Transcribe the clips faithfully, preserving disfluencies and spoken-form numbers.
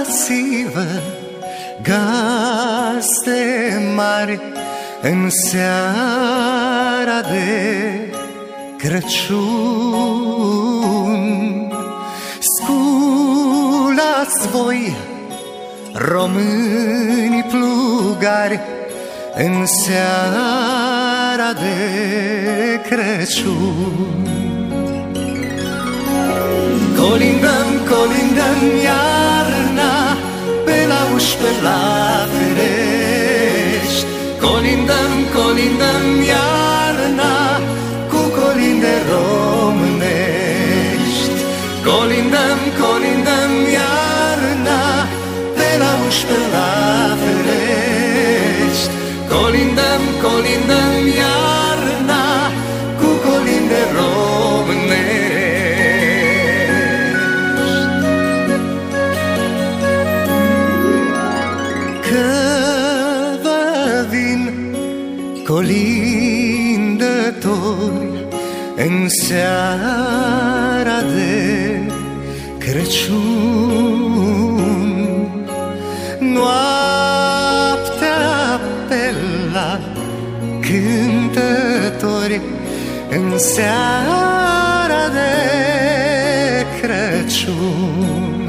Uitați-vă, gazde mari, în seara de Crăciun. Sculați voi, români plugari, în seara de Crăciun. Colindăm, colindăm iarna, pe la uși, pe la ferești. Colindăm, colindăm iarna, cu colinde românești. Colindăm, colindăm iarna, pe la uși, pe la ferești. Colindăm, colindăm iarna, cu colinde românești. Colindători în seara de Crăciun. Noaptea pe la cântători în seara de Crăciun.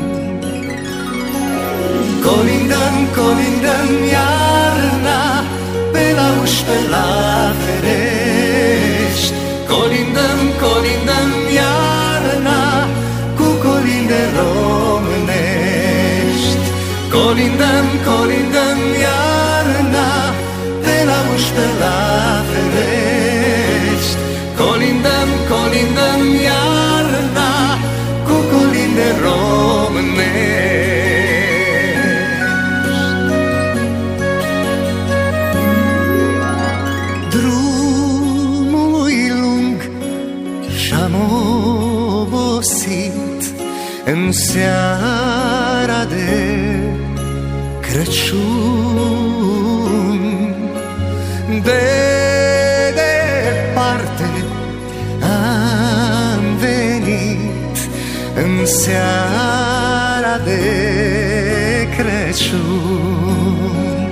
Colindăm, colindăm iarna, pe la uși, pe la ferești. Colindăm, colindăm iarna, cu colinde românești. Colindăm, colindăm iarna, pe la uși, pe la ferești. Colindăm, colindăm iarna, cu colinde românești. În seara de Crăciun, de departe am venit, în seara de Crăciun.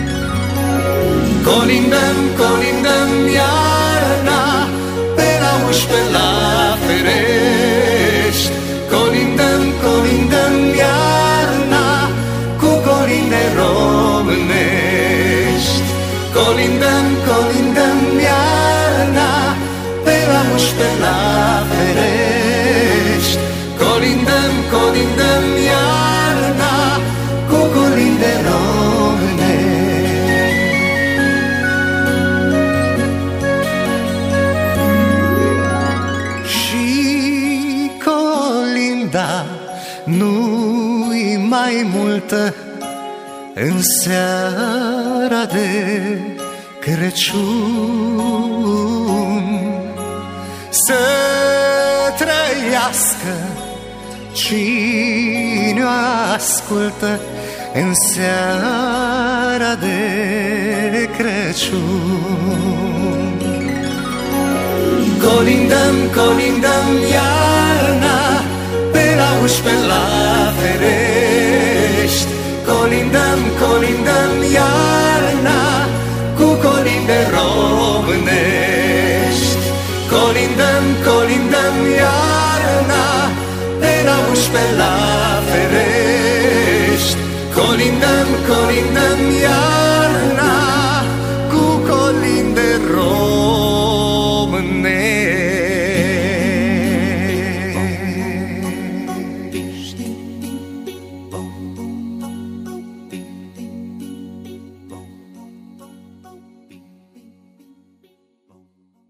Colindăm, colindăm iarna, pe la uși, pe la ferești. Colindăm, colindăm iarna, cu colinde românești. Colindăm, colindăm iarna, pe la uși, pe la ferești. Colindăm, colindăm iarna, cu colinde românești. Și da, nu-i mai multă în seara de Crăciun. Să trăiască cine o ascultă în seara de Crăciun. Colindăm, colindăm iarna, pe la uși, pe la ferești. Colindăm, colindăm iarna, cu colinde românești. Colindăm, colindăm iarna, pe la uși, pe la ferești. Colindăm, colindăm